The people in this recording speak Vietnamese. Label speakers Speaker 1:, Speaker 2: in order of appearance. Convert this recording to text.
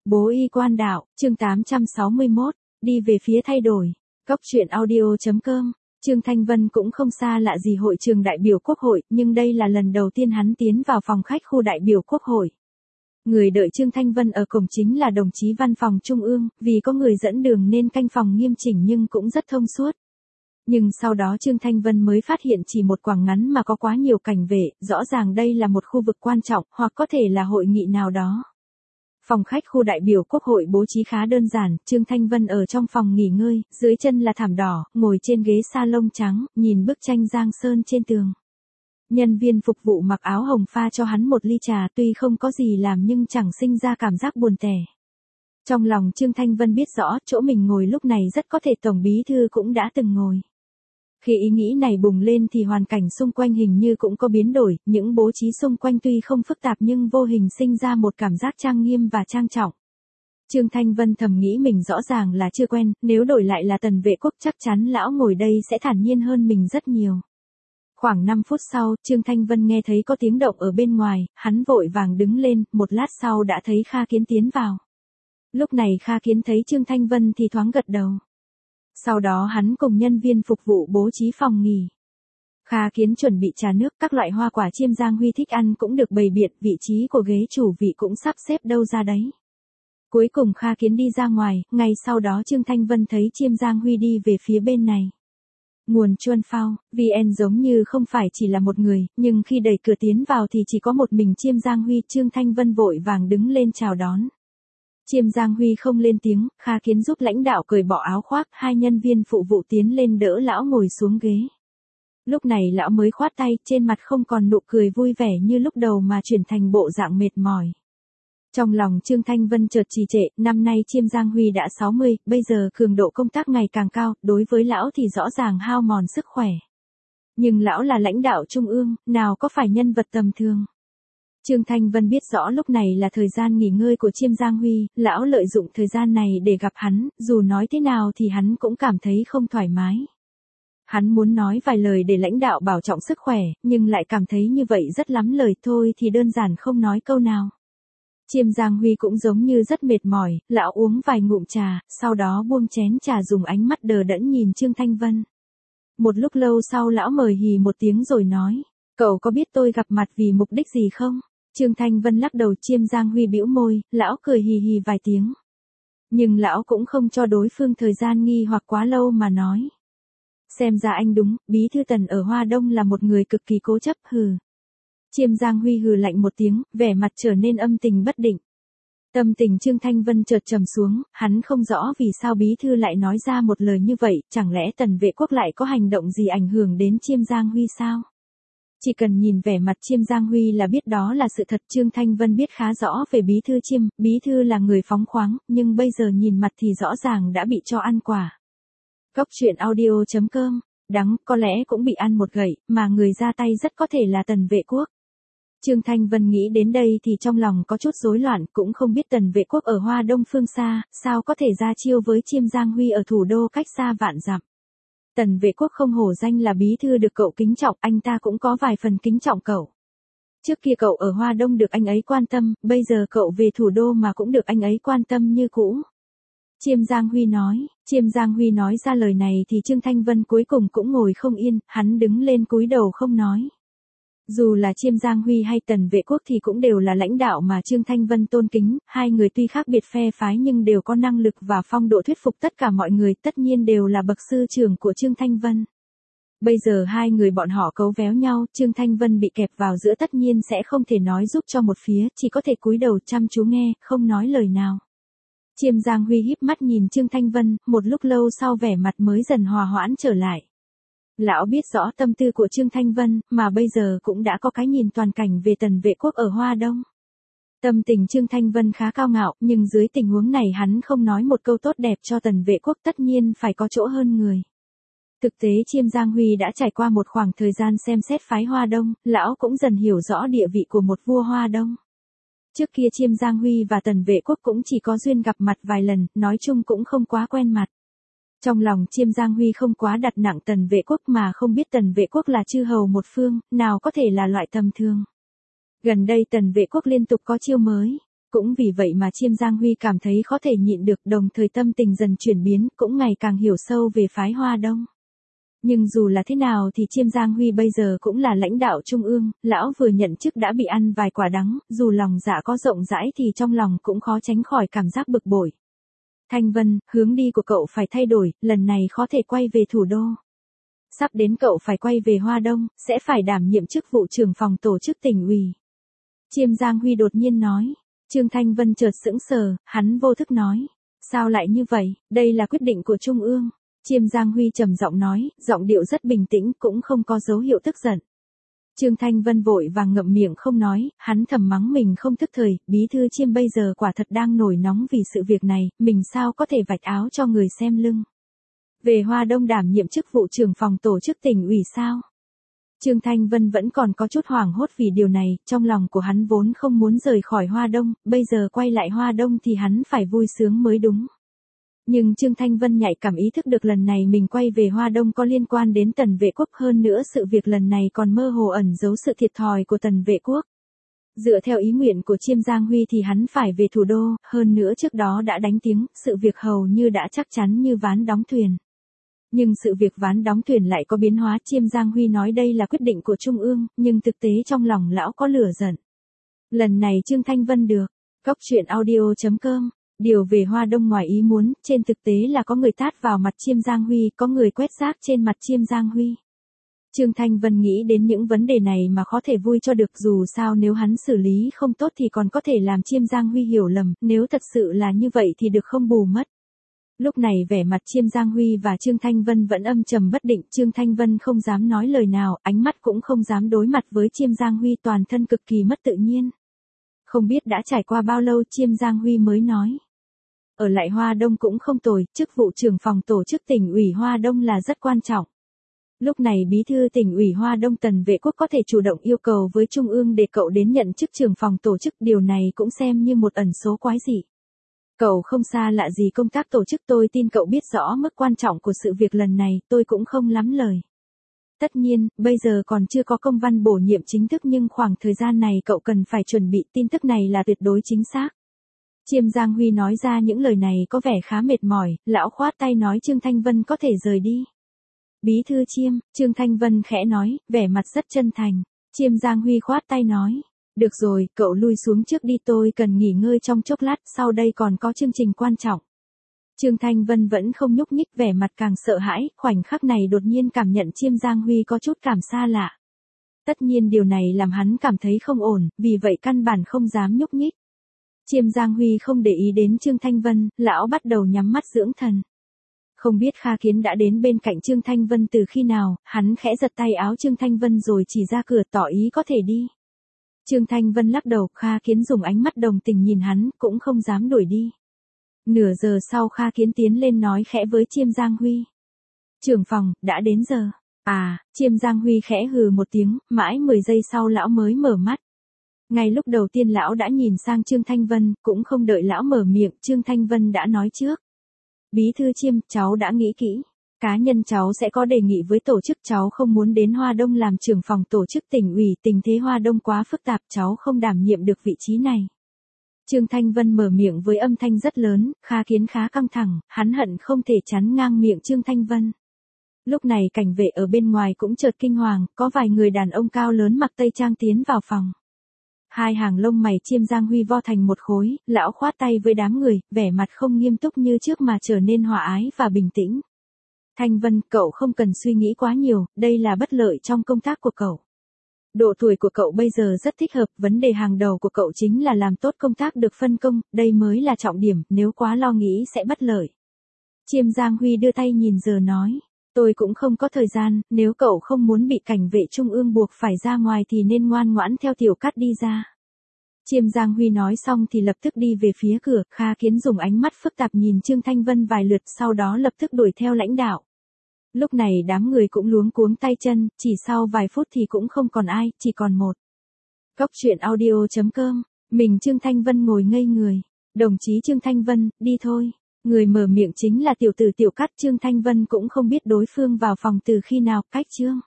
Speaker 1: Bố y quan đạo, chương 861, đi về phía thay đổi. Góc truyện audio.com. Trương Thanh Vân cũng không xa lạ gì hội trường đại biểu Quốc hội, nhưng đây là lần đầu tiên hắn tiến vào phòng khách khu đại biểu Quốc hội. Người đợi Trương Thanh Vân ở cổng chính là đồng chí văn phòng Trung ương, vì có người dẫn đường nên canh phòng nghiêm chỉnh nhưng cũng rất thông suốt. Nhưng sau đó Trương Thanh Vân mới phát hiện chỉ một quảng ngắn mà có quá nhiều cảnh vệ, rõ ràng đây là một khu vực quan trọng, hoặc có thể là hội nghị nào đó. Phòng khách khu đại biểu Quốc hội bố trí khá đơn giản, Trương Thanh Vân ở trong phòng nghỉ ngơi, dưới chân là thảm đỏ, ngồi trên ghế salon trắng, nhìn bức tranh Giang Sơn trên tường. Nhân viên phục vụ mặc áo hồng pha cho hắn một ly trà, tuy không có gì làm nhưng chẳng sinh ra cảm giác buồn tẻ. Trong lòng Trương Thanh Vân biết rõ, chỗ mình ngồi lúc này rất có thể Tổng Bí Thư cũng đã từng ngồi. Khi ý nghĩ này bùng lên thì hoàn cảnh xung quanh hình như cũng có biến đổi, những bố trí xung quanh tuy không phức tạp nhưng vô hình sinh ra một cảm giác trang nghiêm và trang trọng. Trương Thanh Vân thầm nghĩ mình rõ ràng là chưa quen, nếu đổi lại là Tần Vệ Quốc chắc chắn lão ngồi đây sẽ thản nhiên hơn mình rất nhiều. Khoảng 5 phút sau, Trương Thanh Vân nghe thấy có tiếng động ở bên ngoài, hắn vội vàng đứng lên, một lát sau đã thấy Kha Kiến tiến vào. Lúc này Kha Kiến thấy Trương Thanh Vân thì thoáng gật đầu. Sau đó hắn cùng nhân viên phục vụ bố trí phòng nghỉ. Kha Kiến chuẩn bị trà nước, các loại hoa quả Chiêm Giang Huy thích ăn cũng được bày biện, vị trí của ghế chủ vị cũng sắp xếp đâu ra đấy. Cuối cùng Kha Kiến đi ra ngoài, ngay sau đó Trương Thanh Vân thấy Chiêm Giang Huy đi về phía bên này. Nguồn Chuan Phao, VN giống như không phải chỉ là một người, nhưng khi đẩy cửa tiến vào thì chỉ có một mình Chiêm Giang Huy, Trương Thanh Vân vội vàng đứng lên chào đón. Chiêm Giang Huy không lên tiếng, Kha Kiến giúp lãnh đạo cởi bỏ áo khoác, hai nhân viên phụ vụ tiến lên đỡ lão ngồi xuống ghế. Lúc này lão mới khoát tay, trên mặt không còn nụ cười vui vẻ như lúc đầu mà chuyển thành bộ dạng mệt mỏi. Trong lòng Trương Thanh Vân chợt trì trệ, năm nay Chiêm Giang Huy đã 60, bây giờ cường độ công tác ngày càng cao, đối với lão thì rõ ràng hao mòn sức khỏe. Nhưng lão là lãnh đạo trung ương, nào có phải nhân vật tầm thường. Trương Thanh Vân biết rõ lúc này là thời gian nghỉ ngơi của Chiêm Giang Huy, lão lợi dụng thời gian này để gặp hắn, dù nói thế nào thì hắn cũng cảm thấy không thoải mái. Hắn muốn nói vài lời để lãnh đạo bảo trọng sức khỏe, nhưng lại cảm thấy như vậy rất lắm lời, thôi thì đơn giản không nói câu nào. Chiêm Giang Huy cũng giống như rất mệt mỏi, lão uống vài ngụm trà, sau đó buông chén trà dùng ánh mắt đờ đẫn nhìn Trương Thanh Vân. Một lúc lâu sau lão mời hì một tiếng rồi nói, cậu có biết tôi gặp mặt vì mục đích gì không? Trương Thanh Vân lắc đầu. Chiêm Giang Huy bĩu môi, lão cười hì hì vài tiếng. Nhưng lão cũng không cho đối phương thời gian nghi hoặc quá lâu mà nói. Xem ra anh đúng, Bí thư Tần ở Hoa Đông là một người cực kỳ cố chấp, hừ. Chiêm Giang Huy hừ lạnh một tiếng, vẻ mặt trở nên âm tình bất định. Tâm tình Trương Thanh Vân chợt trầm xuống, hắn không rõ vì sao Bí thư lại nói ra một lời như vậy, chẳng lẽ Tần Vệ Quốc lại có hành động gì ảnh hưởng đến Chiêm Giang Huy sao? Chỉ cần nhìn vẻ mặt Chiêm Giang Huy là biết đó là sự thật. Trương Thanh Vân biết khá rõ về Bí thư Chiêm, Bí thư là người phóng khoáng, nhưng bây giờ nhìn mặt thì rõ ràng đã bị cho ăn quả. Góc truyện audio.com, đắng, có lẽ cũng bị ăn một gậy, mà người ra tay rất có thể là Tần Vệ Quốc. Trương Thanh Vân nghĩ đến đây thì trong lòng có chút rối loạn, cũng không biết Tần Vệ Quốc ở Hoa Đông phương xa, sao có thể ra chiêu với Chiêm Giang Huy ở thủ đô cách xa vạn dặm. Tần Vệ Quốc không hổ danh là bí thư được cậu kính trọng, anh ta cũng có vài phần kính trọng cậu. Trước kia cậu ở Hoa Đông được anh ấy quan tâm, bây giờ cậu về thủ đô mà cũng được anh ấy quan tâm như cũ. Chiêm Giang Huy nói ra lời này thì Trương Thanh Vân cuối cùng cũng ngồi không yên, hắn đứng lên cúi đầu không nói. Dù là Chiêm Giang Huy hay Tần Vệ Quốc thì cũng đều là lãnh đạo mà Trương Thanh Vân tôn kính, hai người tuy khác biệt phe phái nhưng đều có năng lực và phong độ thuyết phục tất cả mọi người, tất nhiên đều là bậc sư trưởng của Trương Thanh Vân. Bây giờ hai người bọn họ cấu véo nhau, Trương Thanh Vân bị kẹp vào giữa tất nhiên sẽ không thể nói giúp cho một phía, chỉ có thể cúi đầu chăm chú nghe, không nói lời nào. Chiêm Giang Huy híp mắt nhìn Trương Thanh Vân, một lúc lâu sau vẻ mặt mới dần hòa hoãn trở lại. Lão biết rõ tâm tư của Trương Thanh Vân, mà bây giờ cũng đã có cái nhìn toàn cảnh về Tần Vệ Quốc ở Hoa Đông. Tâm tình Trương Thanh Vân khá cao ngạo, nhưng dưới tình huống này hắn không nói một câu tốt đẹp cho Tần Vệ Quốc tất nhiên phải có chỗ hơn người. Thực tế Chiêm Giang Huy đã trải qua một khoảng thời gian xem xét phái Hoa Đông, lão cũng dần hiểu rõ địa vị của một vua Hoa Đông. Trước kia Chiêm Giang Huy và Tần Vệ Quốc cũng chỉ có duyên gặp mặt vài lần, nói chung cũng không quá quen mặt. Trong lòng Chiêm Giang Huy không quá đặt nặng Tần Vệ Quốc mà không biết Tần Vệ Quốc là chư hầu một phương, nào có thể là loại tầm thường. Gần đây Tần Vệ Quốc liên tục có chiêu mới. Cũng vì vậy mà Chiêm Giang Huy cảm thấy khó thể nhịn được, đồng thời tâm tình dần chuyển biến, cũng ngày càng hiểu sâu về phái Hoa Đông. Nhưng dù là thế nào thì Chiêm Giang Huy bây giờ cũng là lãnh đạo trung ương, lão vừa nhận chức đã bị ăn vài quả đắng, dù lòng dạ có rộng rãi thì trong lòng cũng khó tránh khỏi cảm giác bực bội. Thanh Vân, hướng đi của cậu phải thay đổi, lần này khó thể quay về thủ đô. Sắp đến cậu phải quay về Hoa Đông, sẽ phải đảm nhiệm chức vụ trưởng phòng tổ chức tỉnh ủy. Chiêm Giang Huy đột nhiên nói. Trương Thanh Vân chợt sững sờ, hắn vô thức nói. Sao lại như vậy, đây là quyết định của Trung ương. Chiêm Giang Huy trầm giọng nói, giọng điệu rất bình tĩnh, cũng không có dấu hiệu tức giận. Trương Thanh Vân vội vàng ngậm miệng không nói, hắn thầm mắng mình không thức thời, bí thư Chiêm bây giờ quả thật đang nổi nóng vì sự việc này, mình sao có thể vạch áo cho người xem lưng. Về Hoa Đông đảm nhiệm chức vụ trưởng phòng tổ chức tỉnh ủy sao? Trương Thanh Vân vẫn còn có chút hoảng hốt vì điều này, trong lòng của hắn vốn không muốn rời khỏi Hoa Đông, bây giờ quay lại Hoa Đông thì hắn phải vui sướng mới đúng. Nhưng Trương Thanh Vân nhạy cảm ý thức được lần này mình quay về Hoa Đông có liên quan đến Tần Vệ Quốc, hơn nữa sự việc lần này còn mơ hồ ẩn giấu sự thiệt thòi của Tần Vệ Quốc. Dựa theo ý nguyện của Chiêm Giang Huy thì hắn phải về thủ đô, hơn nữa trước đó đã đánh tiếng, sự việc hầu như đã chắc chắn như ván đóng thuyền. Nhưng sự việc ván đóng thuyền lại có biến hóa. Chiêm Giang Huy nói đây là quyết định của Trung ương, nhưng thực tế trong lòng lão có lửa giận. Lần này Trương Thanh Vân được. Cóc truyện audio.com. Điều về Hoa Đông ngoài ý muốn, trên thực tế là có người tát vào mặt Chiêm Giang Huy, có người quét rác trên mặt Chiêm Giang Huy. Trương Thanh Vân nghĩ đến những vấn đề này mà khó thể vui cho được, dù sao nếu hắn xử lý không tốt thì còn có thể làm Chiêm Giang Huy hiểu lầm, nếu thật sự là như vậy thì được không bù mất. Lúc này vẻ mặt Chiêm Giang Huy và Trương Thanh Vân vẫn âm trầm bất định, Trương Thanh Vân không dám nói lời nào, ánh mắt cũng không dám đối mặt với Chiêm Giang Huy, toàn thân cực kỳ mất tự nhiên. Không biết đã trải qua bao lâu Chiêm Giang Huy mới nói. Ở lại Hoa Đông cũng không tồi, chức vụ trưởng phòng tổ chức tỉnh ủy Hoa Đông là rất quan trọng. Lúc này bí thư tỉnh ủy Hoa Đông Tần Vệ Quốc có thể chủ động yêu cầu với Trung ương để cậu đến nhận chức trưởng phòng tổ chức, điều này cũng xem như một ẩn số quái dị. Cậu không xa lạ gì công tác tổ chức, tôi tin cậu biết rõ mức quan trọng của sự việc lần này, tôi cũng không lắm lời. Tất nhiên, bây giờ còn chưa có công văn bổ nhiệm chính thức nhưng khoảng thời gian này cậu cần phải chuẩn bị, tin tức này là tuyệt đối chính xác. Chiêm Giang Huy nói ra những lời này có vẻ khá mệt mỏi, lão khoát tay nói Trương Thanh Vân có thể rời đi. Bí thư Chiêm, Trương Thanh Vân khẽ nói, vẻ mặt rất chân thành. Chiêm Giang Huy khoát tay nói. Được rồi, cậu lui xuống trước đi, tôi cần nghỉ ngơi trong chốc lát, sau đây còn có chương trình quan trọng. Trương Thanh Vân vẫn không nhúc nhích, vẻ mặt càng sợ hãi, khoảnh khắc này đột nhiên cảm nhận Chiêm Giang Huy có chút cảm xa lạ. Tất nhiên điều này làm hắn cảm thấy không ổn, vì vậy căn bản không dám nhúc nhích. Chiêm Giang Huy không để ý đến Trương Thanh Vân, lão bắt đầu nhắm mắt dưỡng thần. Không biết Kha Kiến đã đến bên cạnh Trương Thanh Vân từ khi nào, hắn khẽ giật tay áo Trương Thanh Vân rồi chỉ ra cửa tỏ ý có thể đi. Trương Thanh Vân lắc đầu, Kha Kiến dùng ánh mắt đồng tình nhìn hắn, cũng không dám đuổi đi. Nửa giờ sau Kha Kiến tiến lên nói khẽ với Chiêm Giang Huy. Trưởng phòng, đã đến giờ. À, Chiêm Giang Huy khẽ hừ một tiếng, mãi 10 giây sau lão mới mở mắt. Ngay lúc đầu tiên lão đã nhìn sang Trương Thanh Vân, cũng không đợi lão mở miệng, Trương Thanh Vân đã nói trước. Bí thư Chiêm, cháu đã nghĩ kỹ. Cá nhân cháu sẽ có đề nghị với tổ chức, cháu không muốn đến Hoa Đông làm trưởng phòng tổ chức tỉnh ủy, tình thế Hoa Đông quá phức tạp, cháu không đảm nhiệm được vị trí này. Trương Thanh Vân mở miệng với âm thanh rất lớn, Kha Kiến khá căng thẳng, hắn hận không thể chắn ngang miệng Trương Thanh Vân. Lúc này cảnh vệ ở bên ngoài cũng chợt kinh hoàng, có vài người đàn ông cao lớn mặc tây trang tiến vào phòng. Hai hàng lông mày Chiêm Giang Huy vo thành một khối, lão khoát tay với đám người, vẻ mặt không nghiêm túc như trước mà trở nên hòa ái và bình tĩnh. Thanh Vân, cậu không cần suy nghĩ quá nhiều, đây là bất lợi trong công tác của cậu. Độ tuổi của cậu bây giờ rất thích hợp, vấn đề hàng đầu của cậu chính là làm tốt công tác được phân công, đây mới là trọng điểm, nếu quá lo nghĩ sẽ bất lợi. Chiêm Giang Huy đưa tay nhìn giờ nói, tôi cũng không có thời gian, nếu cậu không muốn bị cảnh vệ trung ương buộc phải ra ngoài thì nên ngoan ngoãn theo Tiểu Cát đi ra. Chiêm Giang Huy nói xong thì lập tức đi về phía cửa, Kha Kiến dùng ánh mắt phức tạp nhìn Trương Thanh Vân vài lượt, sau đó lập tức đuổi theo lãnh đạo. Lúc này đám người cũng luống cuống tay chân, chỉ sau vài phút thì cũng không còn ai, chỉ còn một. Cóc truyện audio.com, mình Trương Thanh Vân ngồi ngây người. Đồng chí Trương Thanh Vân, đi thôi. Người mở miệng chính là tiểu tử Tiểu Cát. Trương Thanh Vân cũng không biết đối phương vào phòng từ khi nào, cách Trương